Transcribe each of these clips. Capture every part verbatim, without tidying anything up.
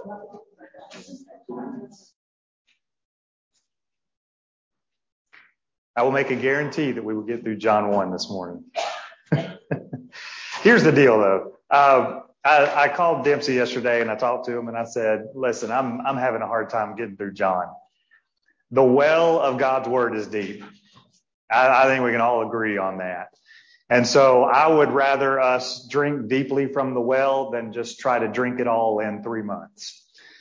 I will make a guarantee that we will get through John one this morning. Here's the deal, though. Uh, I, I called Dempsey yesterday and I talked to him and I said, listen, I'm, I'm having a hard time getting through John. The well of God's word is deep. I, I think we can all agree on that. And so I would rather us drink deeply from the well than just try to drink it all in three months.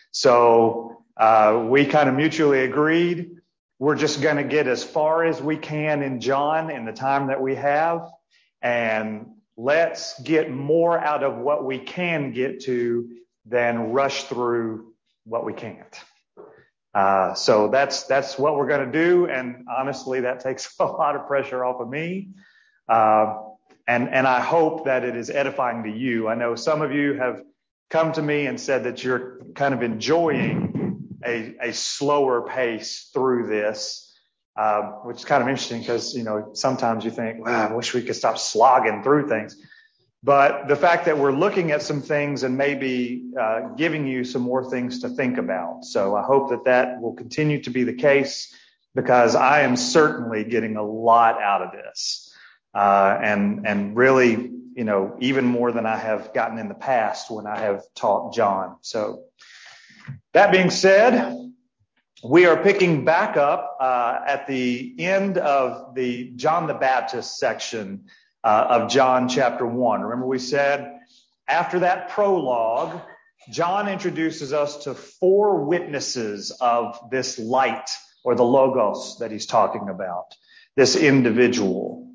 So uh, we kind of mutually agreed. We're just going to get as far as we can in John in the time that we have. And let's get more out of what we can get to than rush through what we can't. Uh, so that's, that's what we're going to do. And honestly, that takes a lot of pressure off of me. Uh, and, and I hope that it is edifying to you. I know some of you have come to me and said that you're kind of enjoying a, a slower pace through this, uh, which is kind of interesting because, you know, sometimes you think, wow, I wish we could stop slogging through things. But the fact that we're looking at some things and maybe uh, giving you some more things to think about. So I hope that that will continue to be the case because I am certainly getting a lot out of this. Uh, and, and really, you know, even more than I have gotten in the past when I have taught John. So that being said, we are picking back up uh, at the end of the John the Baptist section uh, of John chapter one. Remember we said after that prologue, John introduces us to four witnesses of this light or the Logos that he's talking about, this individual.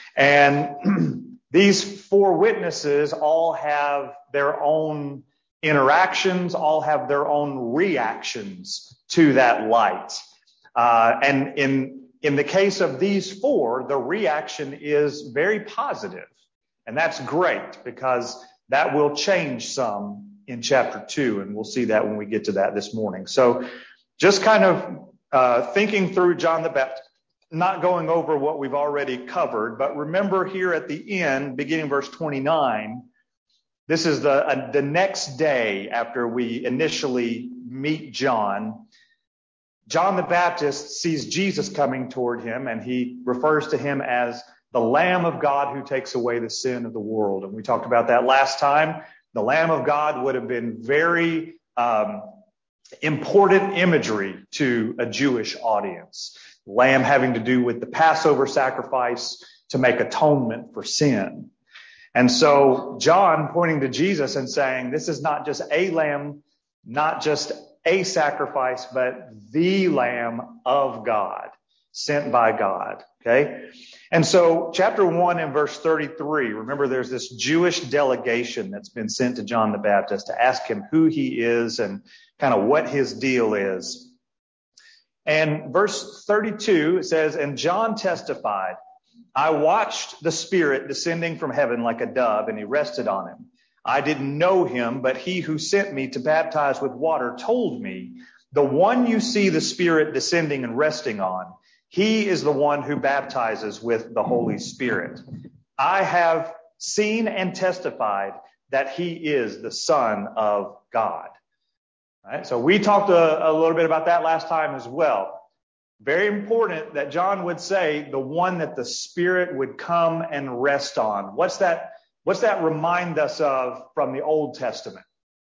And these four witnesses all have their own interactions, all have their own reactions to that light. Uh, and in, in the case of these four, the reaction is very positive. And that's great because that will change some in chapter two. And we'll see that when we get to that this morning. So just kind of uh, thinking through John the Baptist, not going over what we've already covered, but remember here at the end, beginning verse twenty-nine, this is the uh, the next day after we initially meet John. John the Baptist sees Jesus coming toward him, and he refers to him as the Lamb of God who takes away the sin of the world. And we talked about that last time. The Lamb of God would have been very um, important imagery to a Jewish audience. Lamb having to do with the Passover sacrifice to make atonement for sin. And so John pointing to Jesus and saying, this is not just a lamb, not just a sacrifice, but the Lamb of God, sent by God. Okay. And so chapter one and verse thirty-three, remember there's this Jewish delegation that's been sent to John the Baptist to ask him who he is and kind of what his deal is. And verse thirty-two, it says, and John testified, I watched the Spirit descending from heaven like a dove, and he rested on him. I didn't know him, but he who sent me to baptize with water told me, the one you see the Spirit descending and resting on, he is the one who baptizes with the Holy Spirit. I have seen and testified that he is the Son of God. All right, so we talked a, a little bit about that last time as well. Very important that John would say the one that the Spirit would come and rest on. What's that? What's that remind us of from the Old Testament?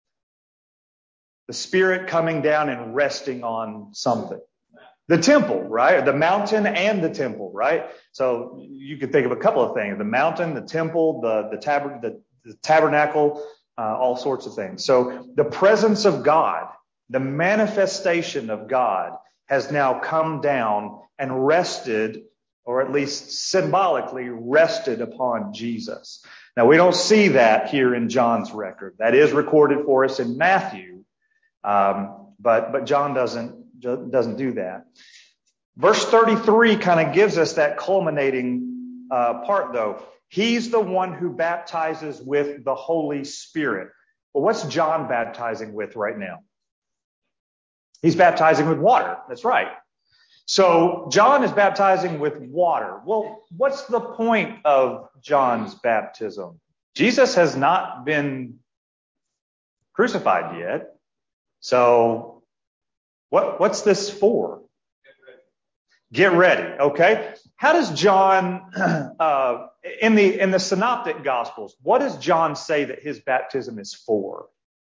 The Spirit coming down and resting on something. The temple, right? The mountain and the temple, right? So you could think of a couple of things. The mountain, the temple, the, the, tab- the, the tabernacle, uh, all sorts of things. So the presence of God, the manifestation of God has now come down and rested, or at least symbolically rested upon Jesus. Now we don't see that here in John's record. That is recorded for us in Matthew. Um, but, but John doesn't, doesn't do that. Verse thirty-three kind of gives us that culminating, uh, part though. He's the one who baptizes with the Holy Spirit. Well, what's John baptizing with right now? He's baptizing with water. That's right. So John is baptizing with water. Well, what's the point of John's baptism? Jesus has not been crucified yet. So what, what's this for? Get ready. Okay. How does John, uh, in the, in the synoptic gospels, what does John say that his baptism is for?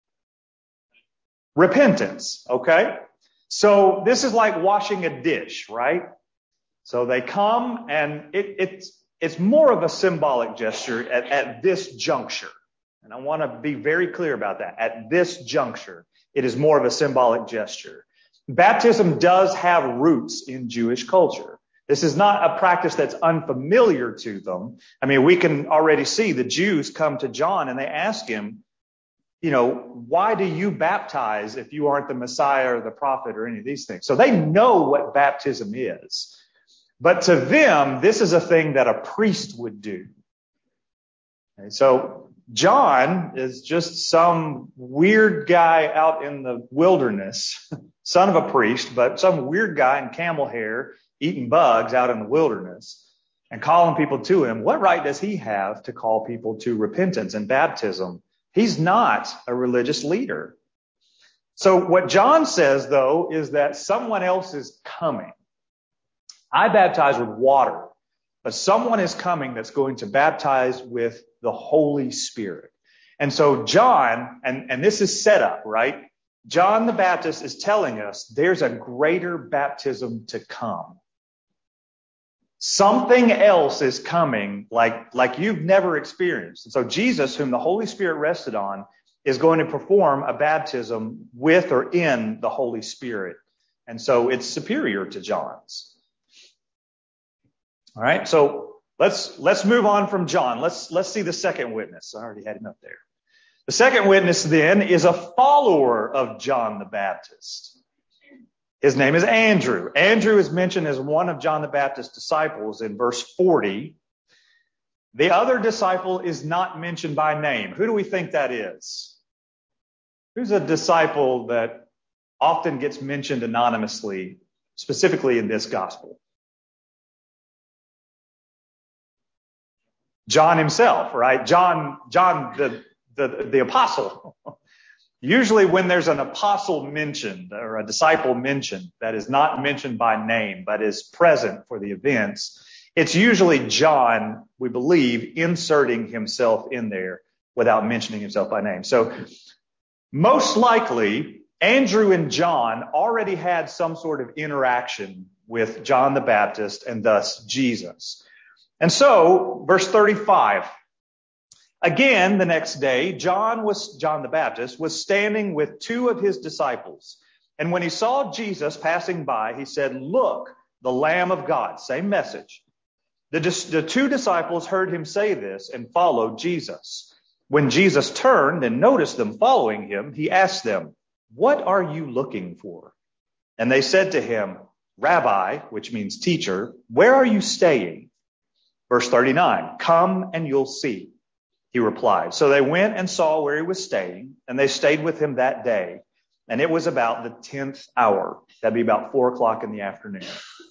Repentance. Okay. So this is like washing a dish, right? So they come and it, it's, it's more of a symbolic gesture at, at this juncture. And I want to be very clear about that. At this juncture, it is more of a symbolic gesture. Baptism does have roots in Jewish culture. This is not a practice that's unfamiliar to them. I mean, we can already see the Jews come to John and they ask him, you know, why do you baptize if you aren't the Messiah or the prophet or any of these things? So they know what baptism is. But to them, this is a thing that a priest would do. Okay, so John is just some weird guy out in the wilderness, son of a priest, but some weird guy in camel hair eating bugs out in the wilderness and calling people to him. What right does he have to call people to repentance and baptism? He's not a religious leader. So what John says, though, is that someone else is coming. I baptize with water, but someone is coming that's going to baptize with the Holy Spirit. And so John, and, and this is set up, right? John the Baptist is telling us there's a greater baptism to come. Something else is coming like, like you've never experienced. And so Jesus, whom the Holy Spirit rested on, is going to perform a baptism with or in the Holy Spirit. And so it's superior to John's. All right. So let's, let's move on from John. Let's, let's see the second witness. I already had him up there. The second witness then is a follower of John the Baptist. His name is Andrew. Andrew is mentioned as one of John the Baptist's disciples in verse forty. The other disciple is not mentioned by name. Who do we think that is? Who's a disciple that often gets mentioned anonymously, specifically in this gospel? John himself, right? John, John, the, the, the apostle. Usually when there's an apostle mentioned or a disciple mentioned that is not mentioned by name, but is present for the events, it's usually John, we believe, inserting himself in there without mentioning himself by name. So most likely, Andrew and John already had some sort of interaction with John the Baptist and thus Jesus. And so, verse thirty-five, again, the next day, John was, John the Baptist was standing with two of his disciples. And when he saw Jesus passing by, he said, "Look, the Lamb of God." Same message. The, the two disciples heard him say this and followed Jesus. When Jesus turned and noticed them following him, he asked them, "What are you looking for?" And they said to him, "Rabbi," which means teacher, "where are you staying?" Verse thirty-nine, "Come and you'll see," he replied. So they went and saw where he was staying, and they stayed with him that day. And it was about the tenth hour. That'd be about four o'clock in the afternoon.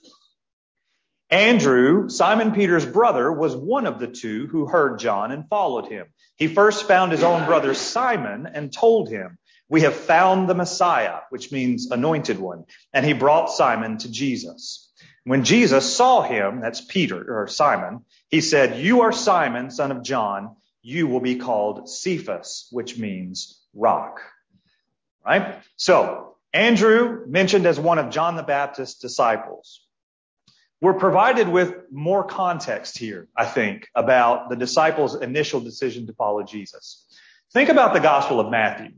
Andrew, Simon Peter's brother, was one of the two who heard John and followed him. He first found his own brother Simon and told him, "We have found the Messiah," which means anointed one. And he brought Simon to Jesus. When Jesus saw him, that's Peter or Simon, he said, "You are Simon, son of John. You will be called Cephas," which means rock. Right? So Andrew, mentioned as one of John the Baptist's disciples. We're provided with more context here, I think, about the disciples' initial decision to follow Jesus. Think about the Gospel of Matthew.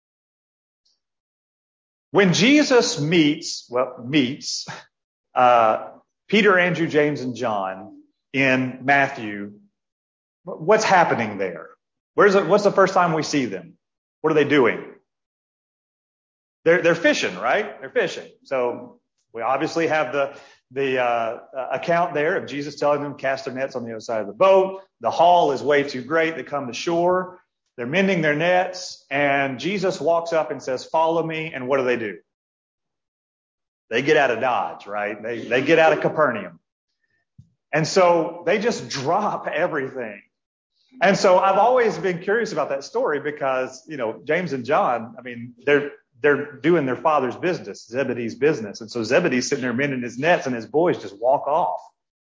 When Jesus meets, well, meets uh, Peter, Andrew, James, and John in Matthew, what's happening there? Where's it, what's the first time we see them? What are they doing? They're, they're fishing, right? They're fishing. So we obviously have the, the, uh, account there of Jesus telling them cast their nets on the other side of the boat. The haul is way too great. They come to shore. They're mending their nets, and Jesus walks up and says, "Follow me." And what do they do? They get out of Dodge, right? They, they get out of Capernaum. And so they just drop everything. And so I've always been curious about that story because, you know, James and John, I mean, they're, they're doing their father's business, Zebedee's business. And so Zebedee's sitting there mending his nets and his boys just walk off.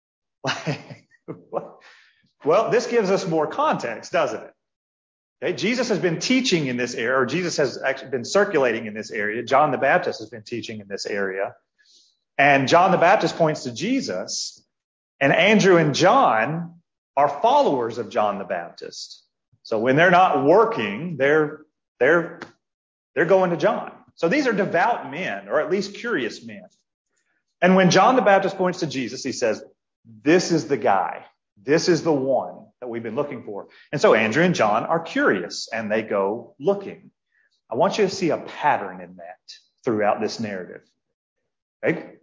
Well, this gives us more context, doesn't it? Okay, Jesus has been teaching in this area, or Jesus has actually been circulating in this area. John the Baptist has been teaching in this area. And John the Baptist points to Jesus, and Andrew and John are followers of John the Baptist. So when they're not working, they're, they're, they're going to John. So these are devout men, or at least curious men. And when John the Baptist points to Jesus, he says, this is the guy. This is the one that we've been looking for. And so Andrew and John are curious, and they go looking. I want you to see a pattern in that throughout this narrative. Okay?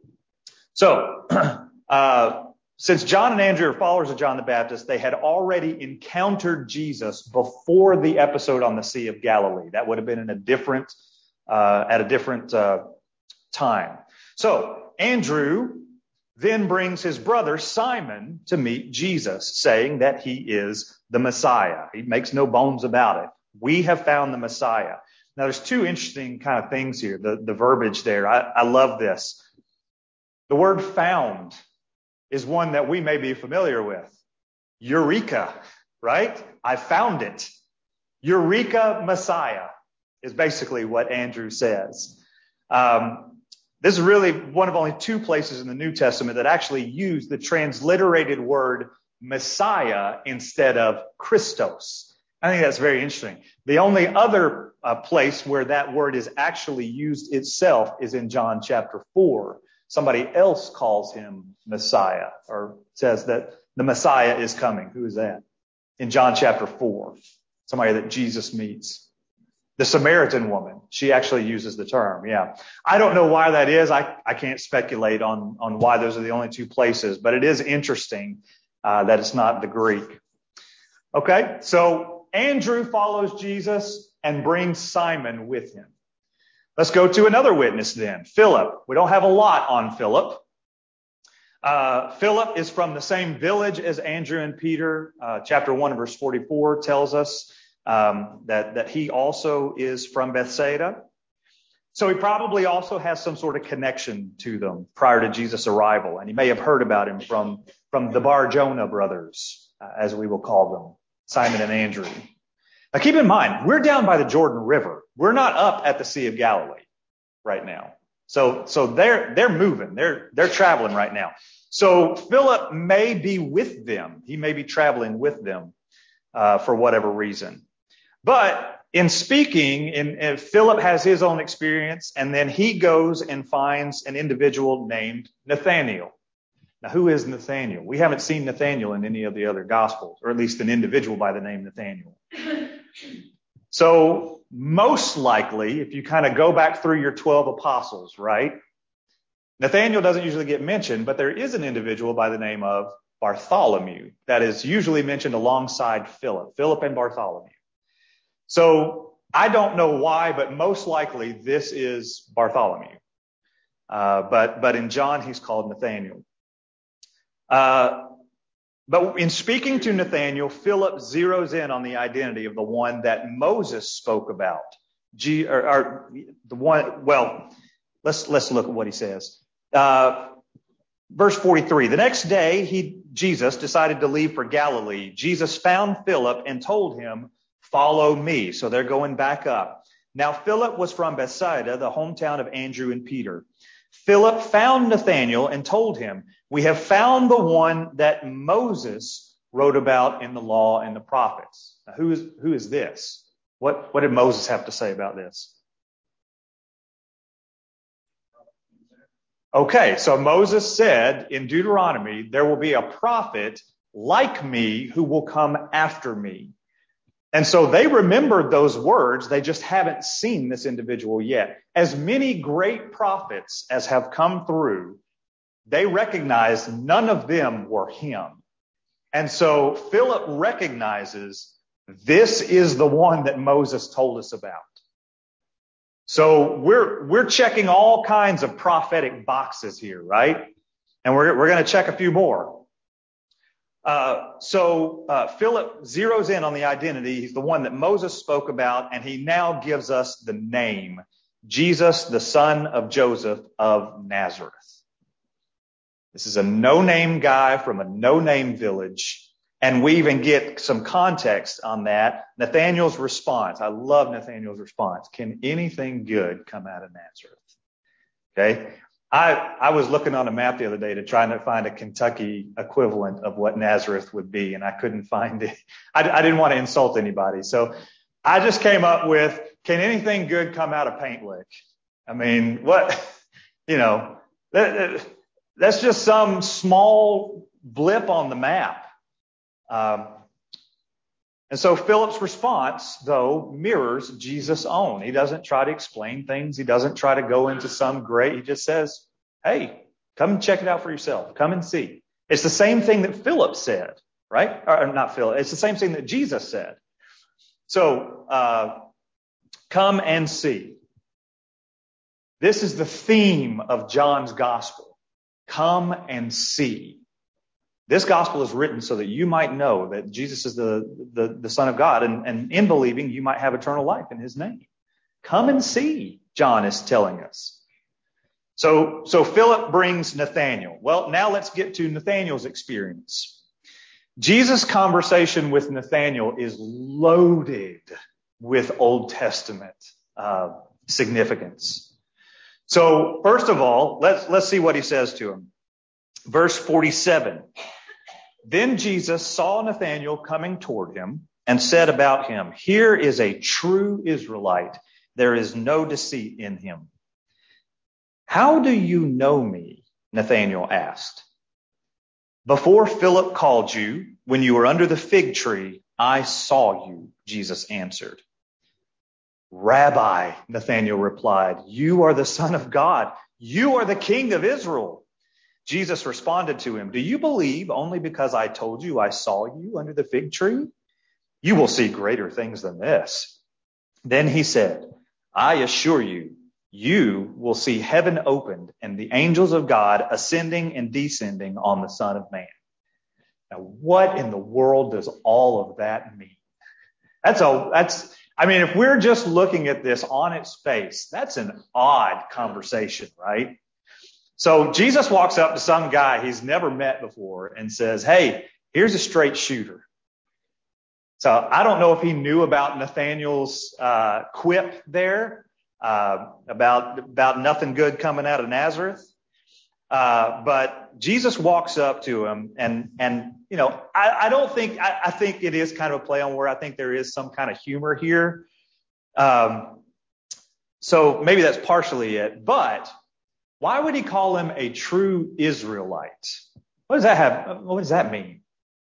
So, uh, since John and Andrew are followers of John the Baptist, they had already encountered Jesus before the episode on the Sea of Galilee. That would have been in a different, uh, at a different uh, time. So Andrew then brings his brother Simon to meet Jesus, saying that he is the Messiah. He makes no bones about it. We have found the Messiah. Now, there's two interesting kind of things here, the, the verbiage there. I, I love this. The word found is one that we may be familiar with. Eureka, right? I found it. Eureka Messiah is basically what Andrew says. Um, This is really one of only two places in the New Testament that actually use the transliterated word Messiah instead of Christos. I think that's very interesting. The only other uh, place where that word is actually used itself is in John chapter four. Somebody else calls him Messiah, or says that the Messiah is coming. Who is that? In John chapter four, somebody that Jesus meets. The Samaritan woman, she actually uses the term, yeah. I don't know why that is. I, I can't speculate on, on why those are the only two places, but it is interesting uh, that it's not the Greek. Okay, so Andrew follows Jesus and brings Simon with him. Let's go to another witness then, Philip. We don't have a lot on Philip. Uh, Philip is from the same village as Andrew and Peter. Uh, chapter one, verse forty-four tells us Um, that, that he also is from Bethsaida. So he probably also has some sort of connection to them prior to Jesus' arrival. And he may have heard about him from, from the Bar-Jonah brothers, uh, as we will call them, Simon and Andrew. Now keep in mind, we're down by the Jordan River. We're not up at the Sea of Galilee right now. So, so they're, they're moving. They're, they're traveling right now. So Philip may be with them. He may be traveling with them, uh, for whatever reason. But in speaking, in, in Philip has his own experience, and then he goes and finds an individual named Nathanael. Now, who is Nathanael? We haven't seen Nathanael in any of the other Gospels, or at least an individual by the name Nathanael. So most likely, if you kind of go back through your twelve apostles, right? Nathanael doesn't usually get mentioned, but there is an individual by the name of Bartholomew that is usually mentioned alongside Philip, Philip and Bartholomew. So I don't know why, but most likely this is Bartholomew. Uh, but, but in John, he's called Nathanael. Uh, but in speaking to Nathanael, Philip zeroes in on the identity of the one that Moses spoke about. G, or, or the one, well, let's, let's look at what he says. Uh, verse forty-three, the next day, he, Jesus decided to leave for Galilee. Jesus found Philip and told him, follow me. So they're going back up. Now, Philip was from Bethsaida, the hometown of Andrew and Peter. Philip found Nathanael and told him, we have found the one that Moses wrote about in the law and the prophets. Now, who is, who is this? What, what did Moses have to say about this? Okay, so Moses said in Deuteronomy, there will be a prophet like me who will come after me. And so they remembered those words. They just haven't seen this individual yet. As many great prophets as have come through, they recognized none of them were him. And so Philip recognizes this is the one that Moses told us about. So we're, we're checking all kinds of prophetic boxes here, right? And we're, we're going to check a few more. Uh, so, uh, Philip zeroes in on the identity. He's the one that Moses spoke about, and he now gives us the name. Jesus, the son of Joseph of Nazareth. This is a no-name guy from a no-name village. And we even get some context on that. Nathanael's response. I love Nathanael's response. Can anything good come out of Nazareth? Okay. I, I was looking on a map the other day to try to find a Kentucky equivalent of what Nazareth would be, and I couldn't find it. I, I didn't want to insult anybody. So I just came up with, can anything good come out of Paint Lick? I mean, what, you know, that, that's just some small blip on the map. Um, and so Philip's response, though, mirrors Jesus' own. He doesn't try to explain things. He doesn't try to go into some great. He just says, hey, come and check it out for yourself. Come and see. It's the same thing that Philip said, right? Or not Philip. It's the same thing that Jesus said. So, uh, come and see. This is the theme of John's gospel. Come and see. This gospel is written so that you might know that Jesus is the, the, the Son of God, and, and in believing, you might have eternal life in his name. Come and see, John is telling us. So, so Philip brings Nathanael. Well, now let's get to Nathanael's experience. Jesus' conversation with Nathanael is loaded with Old Testament uh, significance. So, first of all, let's, let's see what he says to him. Verse forty-seven. Then Jesus saw Nathanael coming toward him and said about him, here is a true Israelite. There is no deceit in him. How do you know me? Nathanael asked. Before Philip called you, when you were under the fig tree, I saw you, Jesus answered. Rabbi, Nathanael replied, you are the Son of God. You are the King of Israel. Jesus responded to him, do you believe only because I told you I saw you under the fig tree? You will see greater things than this. Then he said, I assure you, you will see heaven opened and the angels of God ascending and descending on the Son of Man. Now, what in the world does all of that mean? That's a, that's, I mean, if we're just looking at this on its face, that's an odd conversation, right? So Jesus walks up to some guy he's never met before and says, hey, here's a straight shooter. So I don't know if he knew about Nathanael's uh, quip there uh, about, about nothing good coming out of Nazareth. Uh, but Jesus walks up to him and, and, you know, I, I don't think, I, I think it is kind of a play on where I think there is some kind of humor here. Um, so maybe that's partially it, but why would he call him a true Israelite? What does that have? What does that mean?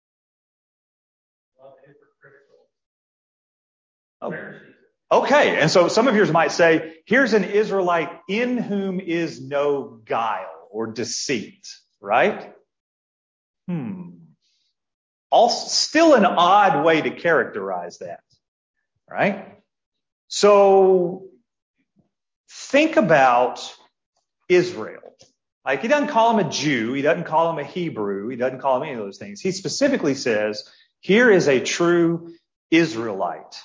Oh, okay. And so some of yours might say, here's an Israelite in whom is no guile or deceit, right? Hmm. Also, still an odd way to characterize that, right? So think about Israel. Like, he doesn't call him a Jew. He doesn't call him a Hebrew. He doesn't call him any of those things. He specifically says, here is a true Israelite.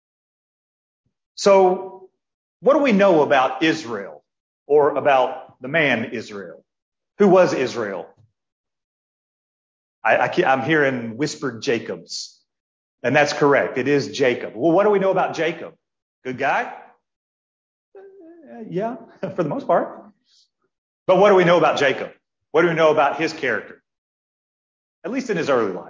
So what do we know about Israel, or about the man Israel? Who was Israel? I, I I'm hearing whispered Jacobs. And that's correct. It is Jacob. Well, what do we know about Jacob? Good guy? Uh, yeah, for the most part. But what do we know about Jacob? What do we know about his character? At least in his early life.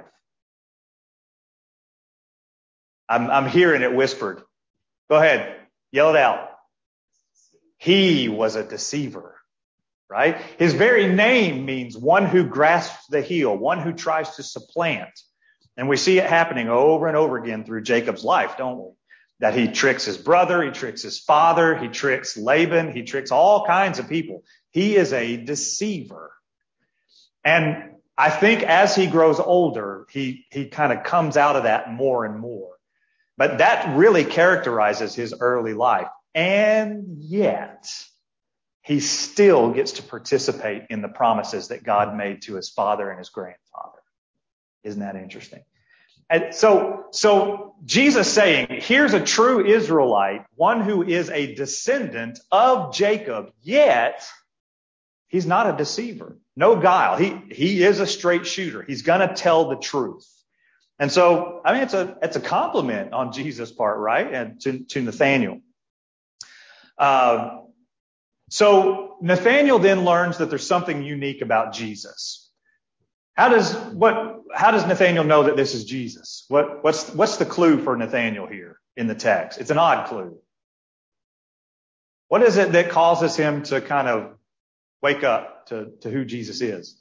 I'm, I'm hearing it whispered. Go ahead. Yell it out. He was a deceiver, right? His very name means one who grasps the heel, one who tries to supplant. And we see it happening over and over again through Jacob's life, don't we? That he tricks his brother, he tricks his father, he tricks Laban, he tricks all kinds of people. He is a deceiver. And I think as he grows older, he, he kind of comes out of that more and more. But that really characterizes his early life. And yet, he still gets to participate in the promises that God made to his father and his grandfather. Isn't that interesting? And so, so Jesus saying, here's a true Israelite, one who is a descendant of Jacob, yet he's not a deceiver. No guile. He, he is a straight shooter. He's going to tell the truth. And so, I mean, it's a, it's a compliment on Jesus' part, right? And to, to Nathanael. Uh, so Nathanael then learns that there's something unique about Jesus. How does, what, how does Nathanael know that this is Jesus? What, what's, what's the clue for Nathanael here in the text? It's an odd clue. What is it that causes him to kind of wake up to, to who Jesus is?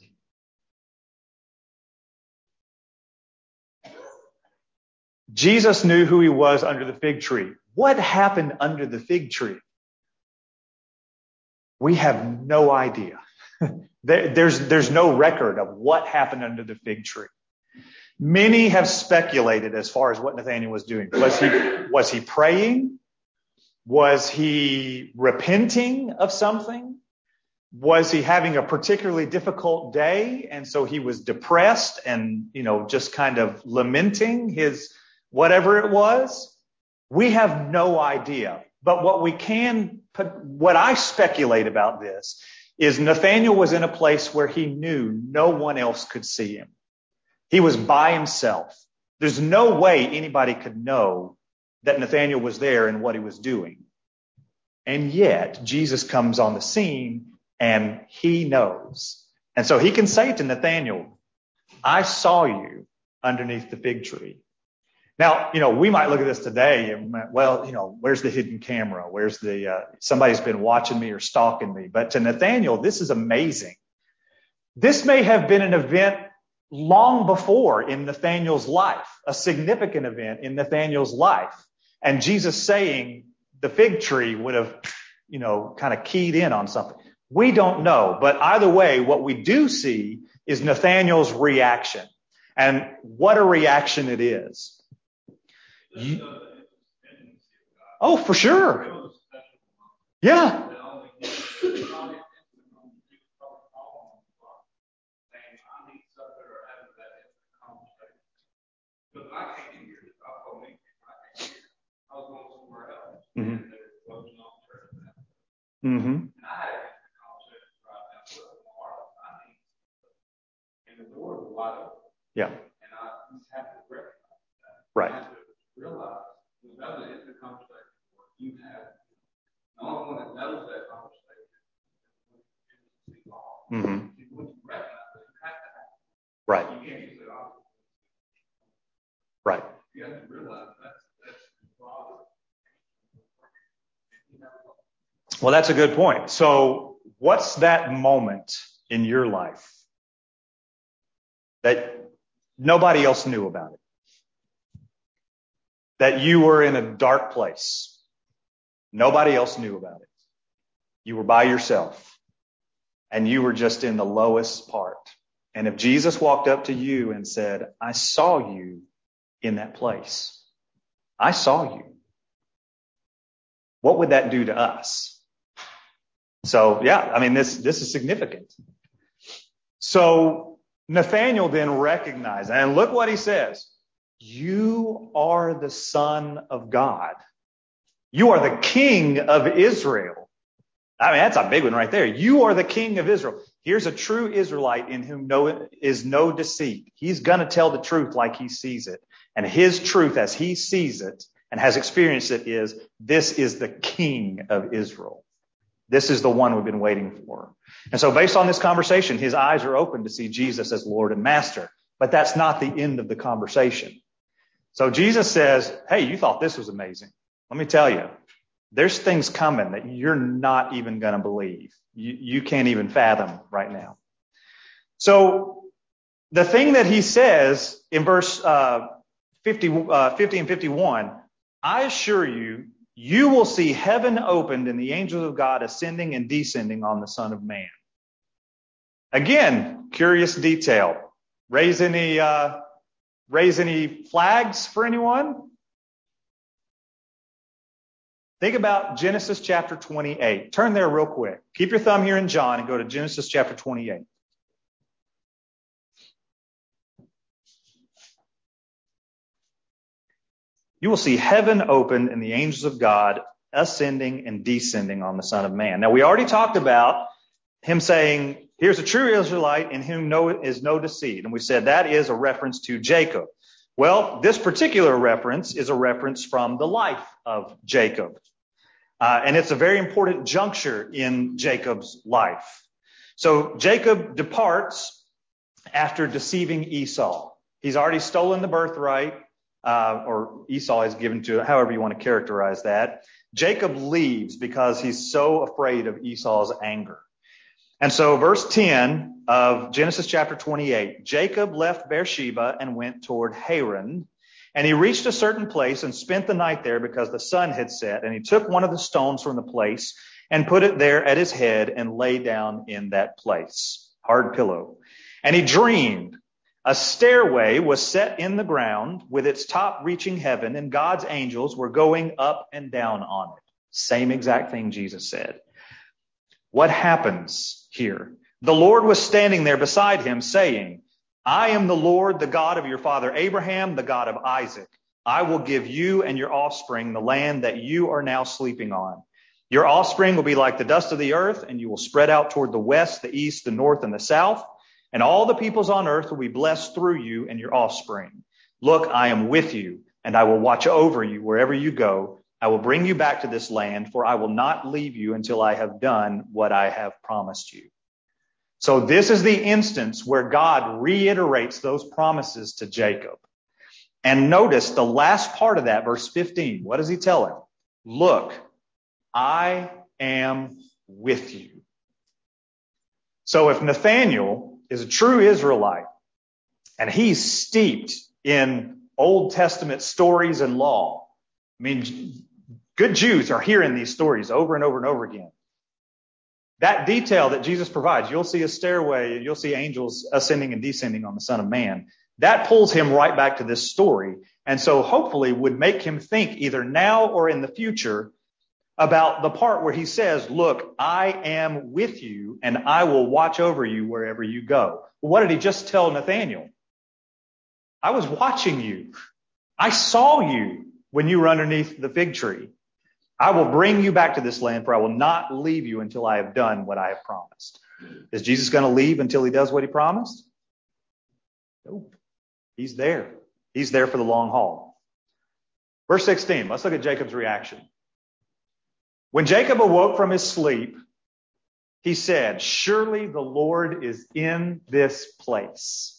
Jesus knew who he was under the fig tree. What happened under the fig tree? We have no idea. there, there's, there's no record of what happened under the fig tree. Many have speculated as far as what Nathanael was doing. Was he, was he praying? Was he repenting of something? Was he having a particularly difficult day? And so he was depressed and, you know, just kind of lamenting his whatever it was. We have no idea. But what we can put, what I speculate about this is Nathanael was in a place where he knew no one else could see him. He was by himself. There's no way anybody could know that Nathanael was there and what he was doing. And yet Jesus comes on the scene and he knows. And so he can say to Nathanael, I saw you underneath the fig tree. Now, you know, we might look at this today and, well, you know, where's the hidden camera? Where's the, uh, somebody's been watching me or stalking me. But to Nathanael, this is amazing. This may have been an event long before in Nathanael's life, a significant event in Nathanael's life. And Jesus saying the fig tree would have, you know, kind of keyed in on something. We don't know. But either way, what we do see is Nathanael's reaction. And what a reaction it is. You, oh, for sure. Yeah. Mm-hmm. Mm-hmm. Yeah. Right. Realize that is the conversation you have. The only one that knows that conversation is the law. Mm-hmm. When you recognize it, you have to have it. Right. You can't use it on. Right. You have to realize that's that's the law. Well, that's a good point. So what's that moment in your life that nobody else knew about it? That you were in a dark place. Nobody else knew about it. You were by yourself. And you were just in the lowest part. And if Jesus walked up to you and said, I saw you in that place. I saw you. What would that do to us? So, yeah, I mean, this, this is significant. So Nathanael then recognized, and look what he says. You are the Son of God. You are the King of Israel. I mean, that's a big one right there. You are the King of Israel. Here's a true Israelite in whom no, is no deceit. He's going to tell the truth like he sees it. And his truth as he sees it and has experienced it is, this is the King of Israel. This is the one we've been waiting for. And so based on this conversation, his eyes are open to see Jesus as Lord and Master. But that's not the end of the conversation. So Jesus says, hey, you thought this was amazing. Let me tell you, there's things coming that you're not even going to believe. You, you can't even fathom right now. So the thing that he says in verse uh, fifty, uh, fifty and fifty-one, I assure you, you will see heaven opened and the angels of God ascending and descending on the Son of Man. Again, curious detail. Raise any... Uh, Raise any flags for anyone? Think about Genesis chapter twenty-eight. Turn there real quick. Keep your thumb here in John and go to Genesis chapter twenty-eight. you will see heaven open and the angels of God ascending and descending on the Son of Man. Now, we already talked about him saying, here's a true Israelite in whom no, is no deceit. And we said that is a reference to Jacob. Well, this particular reference is a reference from the life of Jacob. Uh, and it's a very important juncture in Jacob's life. So Jacob departs after deceiving Esau. He's already stolen the birthright, uh, or Esau is given to, however you want to characterize that. Jacob leaves because he's so afraid of Esau's anger. And so verse ten of Genesis chapter twenty-eight, Jacob left Beersheba and went toward Haran. And he reached a certain place and spent the night there because the sun had set. And he took one of the stones from the place and put it there at his head and lay down in that place. Hard pillow. And he dreamed. A stairway was set in the ground with its top reaching heaven, and God's angels were going up and down on it. Same exact thing Jesus said. What happens here? The Lord was standing there beside him saying, I am the Lord, the God of your father Abraham, the God of Isaac. I will give you and your offspring the land that you are now sleeping on. Your offspring will be like the dust of the earth, and you will spread out toward the west, the east, the north, and the south. And all the peoples on earth will be blessed through you and your offspring. Look, I am with you, and I will watch over you wherever you go. I will bring you back to this land, for I will not leave you until I have done what I have promised you. So this is the instance where God reiterates those promises to Jacob. And notice the last part of that, verse fifteen. What does he tell him? Look, I am with you. So if Nathanael is a true Israelite and he's steeped in Old Testament stories and law, I mean, good Jews are hearing these stories over and over and over again. That detail that Jesus provides, you'll see a stairway, you'll see angels ascending and descending on the Son of Man. That pulls him right back to this story. And so hopefully would make him think either now or in the future about the part where he says, look, I am with you and I will watch over you wherever you go. Well, what did he just tell Nathanael? I was watching you. I saw you when you were underneath the fig tree. I will bring you back to this land, for I will not leave you until I have done what I have promised. Is Jesus going to leave until he does what he promised? Nope. He's there. He's there for the long haul. Verse sixteen, let's look at Jacob's reaction. When Jacob awoke from his sleep, he said, surely the Lord is in this place.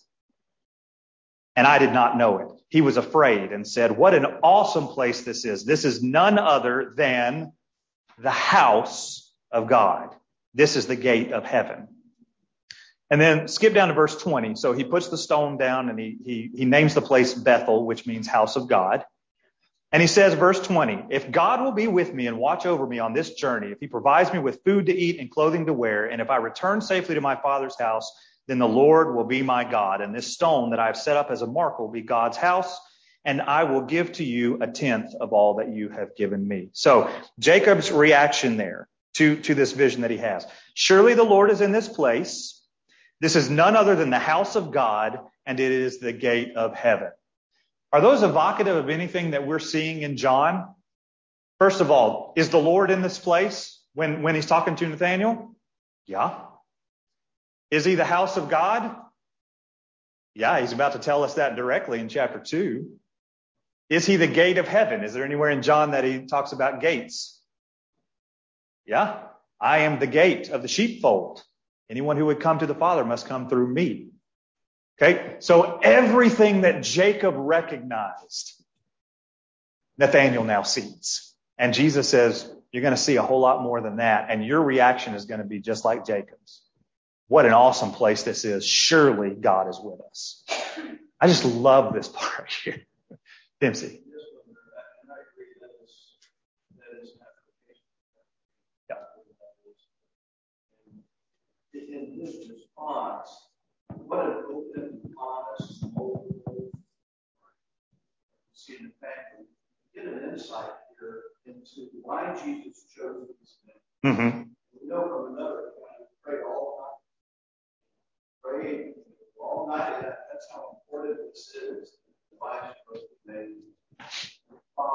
And I did not know it. He was afraid and said, what an awesome place this is. This is none other than the house of God. This is the gate of heaven. And then skip down to verse twenty. So he puts the stone down and he, he, he names the place Bethel, which means house of God. And he says, verse twenty, if God will be with me and watch over me on this journey, if he provides me with food to eat and clothing to wear, and if I return safely to my father's house, then the Lord will be my God. And this stone that I've set up as a mark will be God's house. And I will give to you a tenth of all that you have given me. So Jacob's reaction there to, to this vision that he has. Surely the Lord is in this place. This is none other than the house of God, and it is the gate of heaven. Are those evocative of anything that we're seeing in John? First of all, is the Lord in this place when, when he's talking to Nathanael? Yeah. Is he the house of God? Yeah, he's about to tell us that directly in chapter two. Is he the gate of heaven? Is there anywhere in John that he talks about gates? Yeah. I am the gate of the sheepfold. Anyone who would come to the Father must come through me. Okay, so everything that Jacob recognized, Nathanael now sees. And Jesus says, you're going to see a whole lot more than that. And your reaction is going to be just like Jacob's. What an awesome place this is. Surely God is with us. I just love this part here. Dempsey. In his response, what an open, honest, open, see the fact get an insight here into why Jesus chose this man. Mm-hmm. We know from another point, pray all night. Pray all night. That, that's how important this is. The life supposed to be made.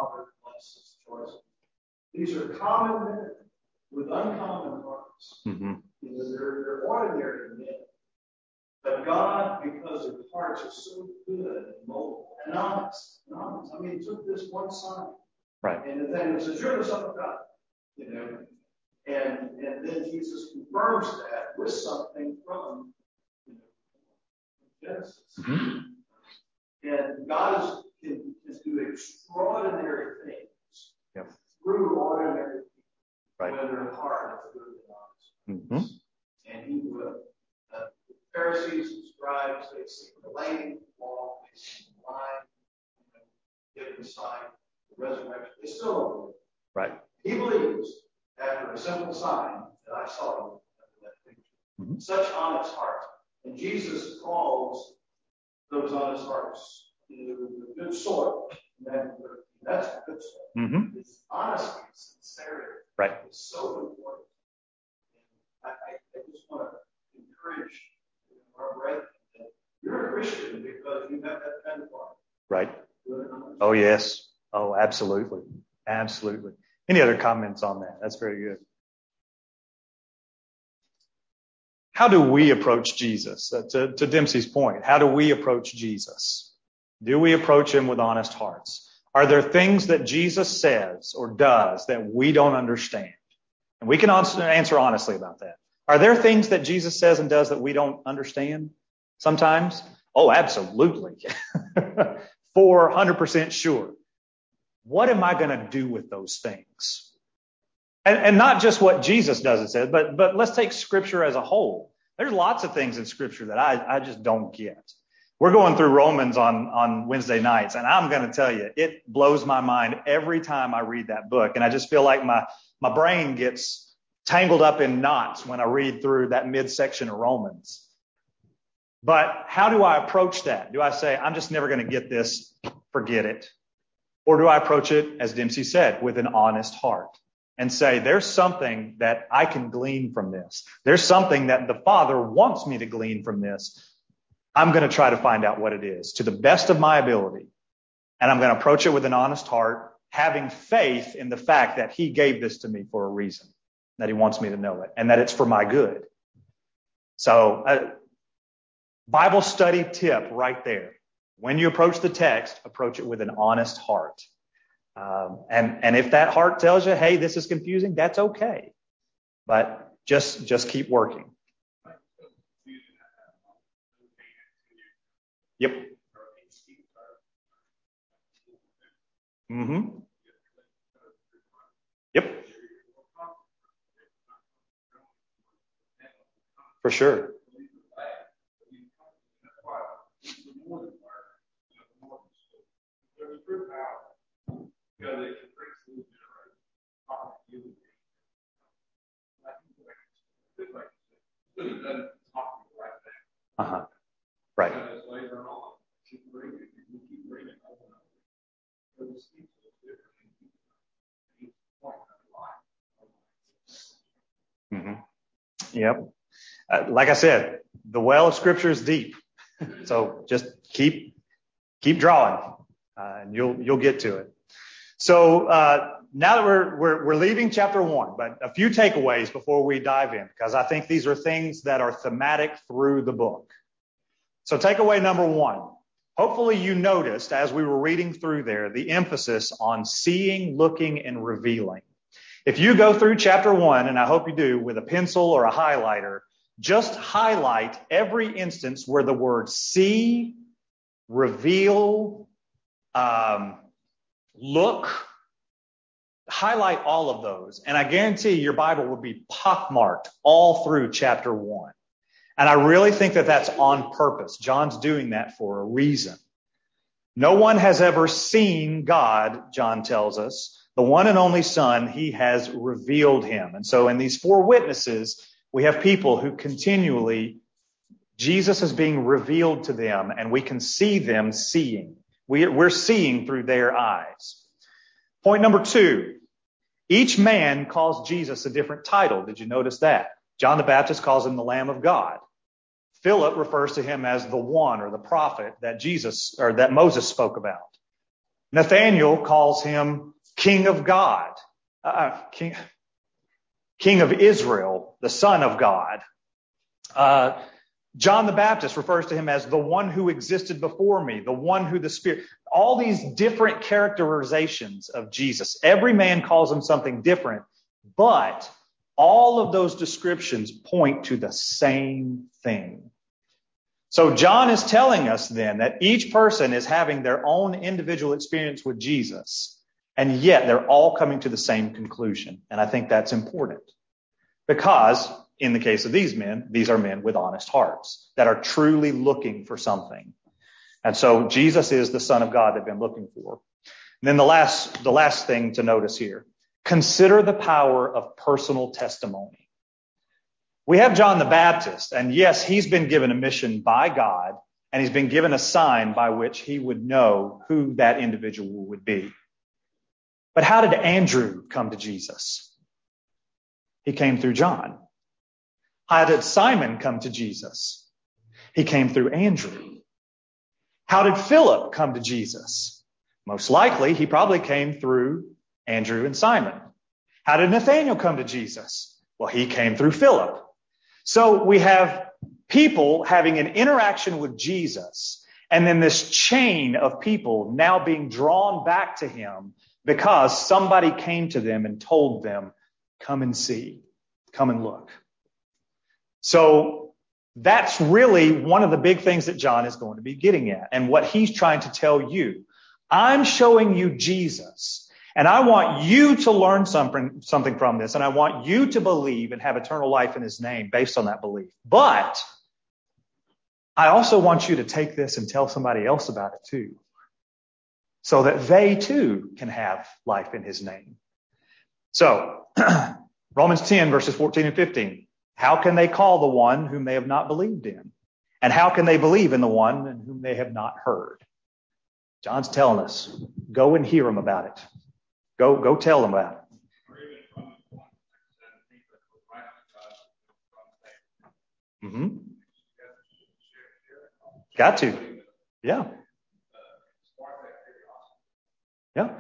Mm-hmm. You know, they're, they're ordinary men. But God, because their hearts are so good and noble and honest, and honest. I mean, he took this one sign. Right. And then it says, you're the Son of God. You know, and and then Jesus confirms that with something from, you know, Genesis. Mm-hmm. And God is, can, can do extraordinary things yep. through ordinary people, right. when their heart is good and honest. Mm-hmm. And he will. Uh, the Pharisees and scribes, they see the lame walk, they see the blind, you know, give the sign, the resurrection. They still don't believe. Right. He believes after a simple sign that I saw in that picture. Mm-hmm. Such honest heart. And Jesus calls those honest hearts, you know, the good soil. And that, that's the good soil. Mm-hmm. It's honesty, sincerity. Right. It's so important. And I, I, I just want to encourage our brethren that you're a Christian because you have that kind of heart. Right. Oh, yes. Oh, absolutely. Absolutely. Any other comments on that? That's very good. How do we approach Jesus? Uh, to, to Dempsey's point, how do we approach Jesus? Do we approach him with honest hearts? Are there things that Jesus says or does that we don't understand? And we can answer honestly about that. Are there things that Jesus says and does that we don't understand sometimes? Oh, absolutely. four hundred percent sure. What am I going to do with those things? And, and not just what Jesus does and says, but, but let's take Scripture as a whole. There's lots of things in Scripture that I, I just don't get. We're going through Romans on, on Wednesday nights, and I'm going to tell you, it blows my mind every time I read that book. And I just feel like my, my brain gets tangled up in knots when I read through that midsection of Romans. But how do I approach that? Do I say, I'm just never going to get this, forget it? Or do I approach it, as Dempsey said, with an honest heart and say, there's something that I can glean from this. There's something that the Father wants me to glean from this. I'm going to try to find out what it is to the best of my ability. And I'm going to approach it with an honest heart, having faith in the fact that he gave this to me for a reason, that he wants me to know it, and that it's for my good. So, uh, Bible study tip right there. When you approach the text, approach it with an honest heart. Um, and, and if that heart tells you, hey, this is confusing, that's okay. But just, just keep working. Yep. Mm-hmm. Yep. For sure. Uh-huh. Right. Mm-hmm. Yep. Uh, like I said, the well of Scripture is deep. So just keep keep drawing, uh, and you'll you'll get to it. So uh, now that we're, we're we're leaving chapter one, but a few takeaways before we dive in, because I think these are things that are thematic through the book. So takeaway number one. Hopefully you noticed as we were reading through there the emphasis on seeing, looking, and revealing. If you go through chapter one, and I hope you do, with a pencil or a highlighter, just highlight every instance where the words see, reveal, um, look, highlight all of those. And I guarantee your Bible will be pockmarked all through chapter one. And I really think that that's on purpose. John's doing that for a reason. No one has ever seen God, John tells us. The one and only Son, he has revealed him. And so in these four witnesses, we have people who continually, Jesus is being revealed to them, and we can see them seeing. We, we're seeing through their eyes. Point number two, each man calls Jesus a different title. Did you notice that? John the Baptist calls him the Lamb of God. Philip refers to him as the one or the prophet that Jesus or that Moses spoke about. Nathanael calls him King of God. Uh, King, King of Israel, the Son of God. Uh, John the Baptist refers to him as the one who existed before me, the one who the Spirit, all these different characterizations of Jesus. Every man calls him something different, but all of those descriptions point to the same thing. So John is telling us then that each person is having their own individual experience with Jesus, and yet they're all coming to the same conclusion. And I think that's important because in the case of these men, these are men with honest hearts that are truly looking for something. And so Jesus is the Son of God they've been looking for. And then the last, the last thing to notice here, consider the power of personal testimony. We have John the Baptist, and yes, he's been given a mission by God, and he's been given a sign by which he would know who that individual would be. But how did Andrew come to Jesus? He came through John. How did Simon come to Jesus? He came through Andrew. How did Philip come to Jesus? Most likely, he probably came through Andrew and Simon. How did Nathanael come to Jesus? Well, he came through Philip. So we have people having an interaction with Jesus, and then this chain of people now being drawn back to him because somebody came to them and told them, come and see, come and look. So that's really one of the big things that John is going to be getting at, and what he's trying to tell you. I'm showing you Jesus, and I want you to learn something, something from this, and I want you to believe and have eternal life in his name based on that belief. But I also want you to take this and tell somebody else about it too, so that they too can have life in his name. So, Romans ten, verses fourteen and fifteen. How can they call the one whom they have not believed in? And how can they believe in the one in whom they have not heard? John's telling us, go and hear them about it. Go, go tell them about it. Mm-hmm. Got to. Yeah. Yeah.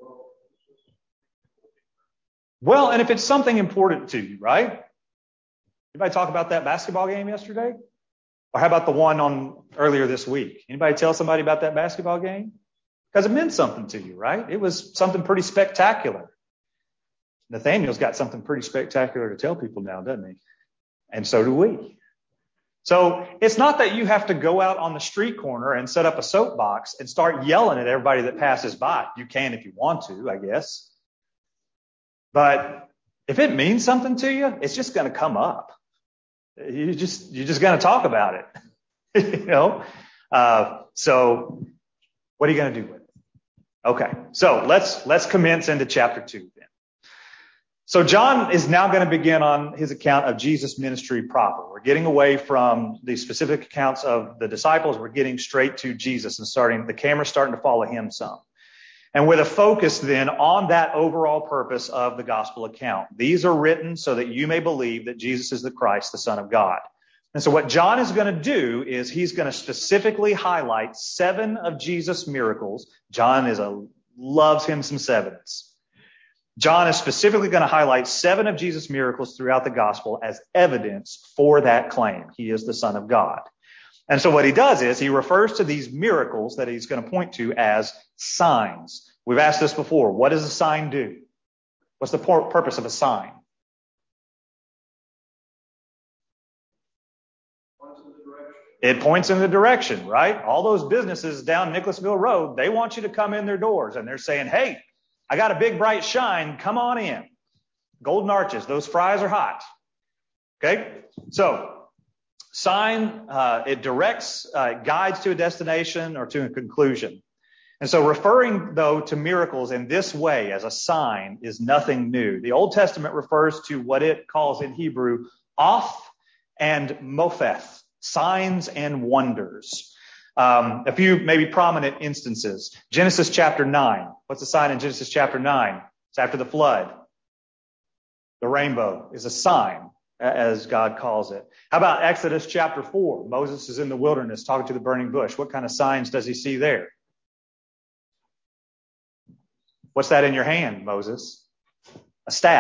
Well, and if it's something important to you, right? Anybody talk about that basketball game yesterday? Or how about the one on earlier this week? Anybody tell somebody about that basketball game? Because it meant something to you, right? It was something pretty spectacular. Nathaniel's got something pretty spectacular to tell people now, doesn't he? And so do we. So it's not that you have to go out on the street corner and set up a soapbox and start yelling at everybody that passes by. You can if you want to, I guess. But if it means something to you, it's just going to come up. You just, you're just going to talk about it. you know? Uh, so what are you going to do with it? Okay. So let's, let's commence into chapter two then. So John is now going to begin on his account of Jesus' ministry proper. We're getting away from the specific accounts of the disciples. We're getting straight to Jesus and starting, the camera's starting to follow him some. And with a focus then on that overall purpose of the gospel account. These are written so that you may believe that Jesus is the Christ, the Son of God. And so what John is going to do is he's going to specifically highlight seven of Jesus' miracles. John is a, loves him some sevens. John is specifically going to highlight seven of Jesus' miracles throughout the gospel as evidence for that claim. He is the Son of God. And so what he does is he refers to these miracles that he's going to point to as signs. We've asked this before. What does a sign do? What's the purpose of a sign? It points in the direction, right? All those businesses down Nicholasville Road, they want you to come in their doors and they're saying, hey, I got a big bright shine. Come on in. Golden Arches. Those fries are hot. Okay. So sign, uh, it directs, uh, guides to a destination or to a conclusion. And so referring, though, to miracles in this way as a sign is nothing new. The Old Testament refers to what it calls in Hebrew, oth and mopheth, signs and wonders. Um, a few maybe prominent instances. Genesis chapter nine. What's the sign in Genesis chapter nine? It's after the flood. The rainbow is a sign, as God calls it. How about Exodus chapter four? Moses is in the wilderness talking to the burning bush. What kind of signs does he see there? What's that in your hand, Moses? A staff.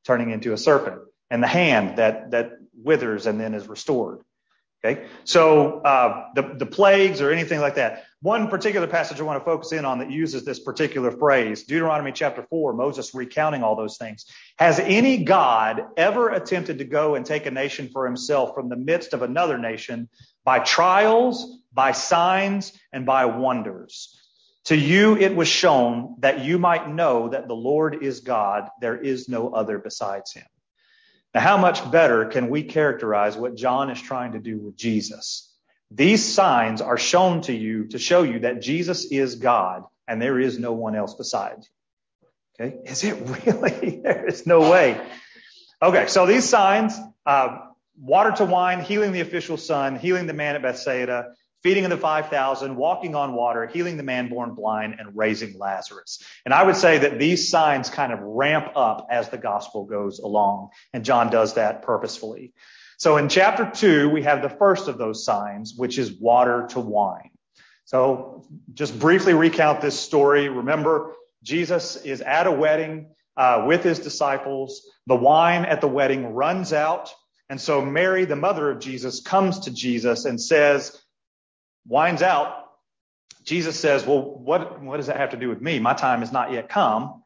turning into a serpent, and the hand that, that withers and then is restored. Okay. So, uh, the, the plagues or anything like that. One particular passage I want to focus in on that uses this particular phrase, Deuteronomy chapter four, Moses recounting all those things. Has any God ever attempted to go and take a nation for himself from the midst of another nation by trials, by signs, and by wonders? To you it was shown that you might know that the Lord is God. There is no other besides him. Now, how much better can we characterize what John is trying to do with Jesus? These signs are shown to you to show you that Jesus is God and there is no one else besides. Okay. Is it really? There is no way. Okay. So these signs, uh, water to wine, healing the official son, healing the man at Bethsaida, feeding of the five thousand, walking on water, healing the man born blind, and raising Lazarus. And I would say that these signs kind of ramp up as the gospel goes along. And John does that purposefully. So in chapter two, we have the first of those signs, which is water to wine. So just briefly recount this story. Remember, Jesus is at a wedding uh, with his disciples. The wine at the wedding runs out. And so Mary, the mother of Jesus, comes to Jesus and says, wine's out. Jesus says, well, what, what does that have to do with me? My time has not yet come.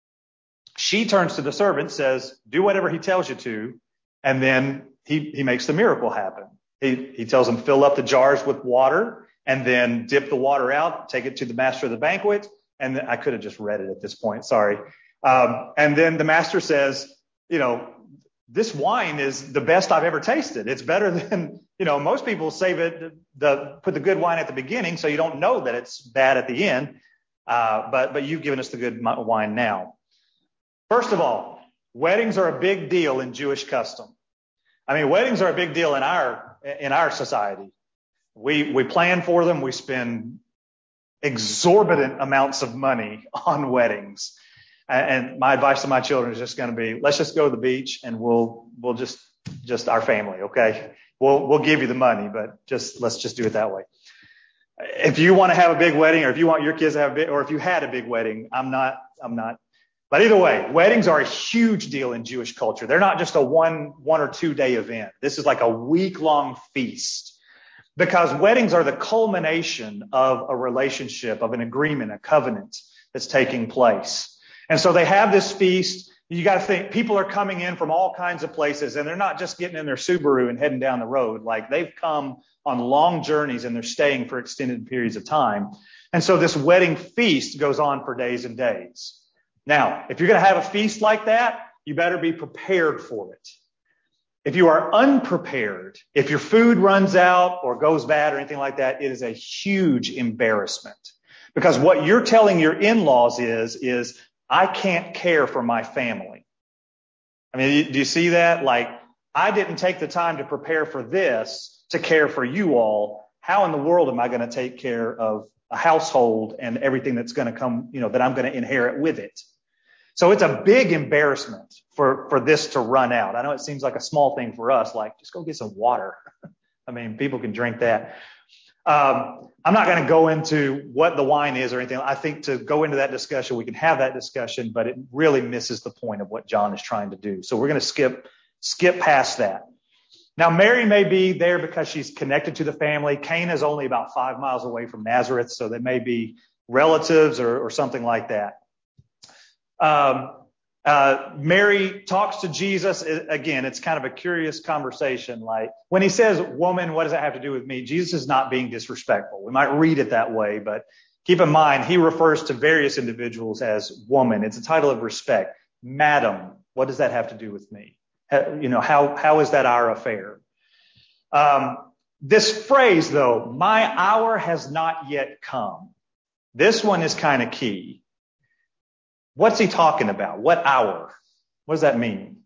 She turns to the servant, says, do whatever he tells you to. And then he, he makes the miracle happen. He, he tells them, fill up the jars with water and then dip the water out, take it to the master of the banquet. And then, I could have just read it at this point. Sorry. Um, and then the master says, you know, this wine is the best I've ever tasted. It's better than, you know, most people save it, the, put the good wine at the beginning so you don't know that it's bad at the end. Uh, but, but you've given us the good wine now. First of all, weddings are a big deal in Jewish custom. I mean, weddings are a big deal in our, in our society. We, we plan for them. We spend exorbitant amounts of money on weddings. And my advice to my children is just going to be, let's just go to the beach and we'll, we'll just, just our family. Okay. We'll, we'll give you the money, but just, let's just do it that way. If you want to have a big wedding or if you want your kids to have a big, or if you had a big wedding, I'm not, I'm not. But either way, weddings are a huge deal in Jewish culture. They're not just a one, one or two day event. This is like a week long feast because weddings are the culmination of a relationship, of an agreement, a covenant that's taking place. And so they have this feast. You got to think people are coming in from all kinds of places and they're not just getting in their Subaru and heading down the road. Like they've come on long journeys and they're staying for extended periods of time. And so this wedding feast goes on for days and days. Now, if you're going to have a feast like that, you better be prepared for it. If you are unprepared, if your food runs out or goes bad or anything like that, it is a huge embarrassment. Because what you're telling your in-laws is, is I can't care for my family. I mean, do you see that? Like, I didn't take the time to prepare for this to care for you all. How in the world am I going to take care of a household and everything that's going to come, you know, that I'm going to inherit with it? So it's a big embarrassment for, for this to run out. I know it seems like a small thing for us, like just go get some water. I mean, people can drink that. Um, I'm not going to go into what the wine is or anything. I think to go into that discussion, we can have that discussion, but it really misses the point of what John is trying to do. So we're going to skip, skip past that. Now, Mary may be there because she's connected to the family. Cana is only about five miles away from Nazareth, so they may be relatives or, or something like that. Um, uh, Mary talks to Jesus. Again, it's kind of a curious conversation. Like when he says, woman, what does that have to do with me? Jesus is not being disrespectful. We might read it that way, but keep in mind, he refers to various individuals as woman. It's a title of respect. Madam, what does that have to do with me? You know, how, how is that our affair? Um, this phrase though, my hour has not yet come. This one is kind of key. What's he talking about? What hour? What does that mean?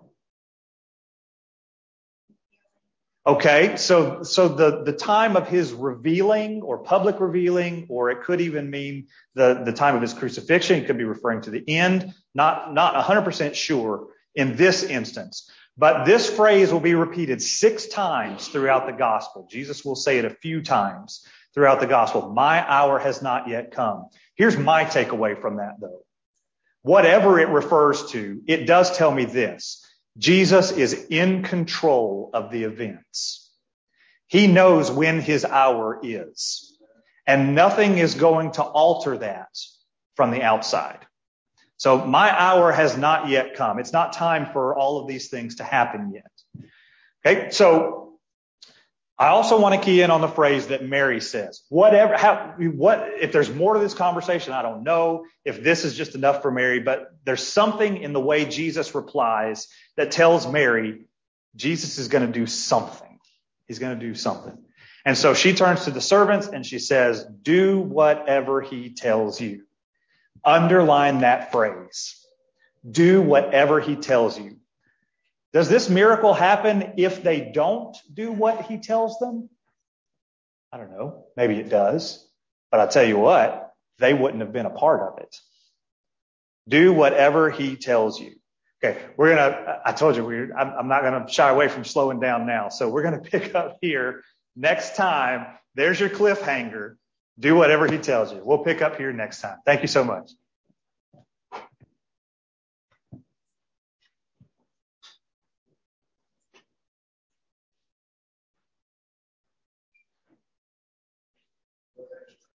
Okay, so so the, the time of his revealing or public revealing, or it could even mean the, the time of his crucifixion. It could be referring to the end. Not, not one hundred percent sure in this instance. But this phrase will be repeated six times throughout the gospel. Jesus will say it a few times throughout the gospel. My hour has not yet come. Here's my takeaway from that, though. whatever it refers to, it does tell me this. Jesus is in control of the events. He knows when his hour is. And nothing is going to alter that from the outside. So my hour has not yet come. It's not time for all of these things to happen yet. Okay, so I also want to key in on the phrase that Mary says. Whatever, how, what, if there's more to this conversation, I don't know if this is just enough for Mary, but there's something in the way Jesus replies that tells Mary Jesus is going to do something. He's going to do something. And so she turns to the servants and she says, do whatever he tells you. Underline that phrase. Do whatever he tells you. Does this miracle happen if they don't do what he tells them? I don't know. Maybe it does. But I'll tell you what, they wouldn't have been a part of it. Do whatever he tells you. Okay, we're going to, I told you, we're, I'm, I'm not going to shy away from slowing down now. So we're going to pick up here next time. There's your cliffhanger. Do whatever he tells you. We'll pick up here next time. Thank you so much.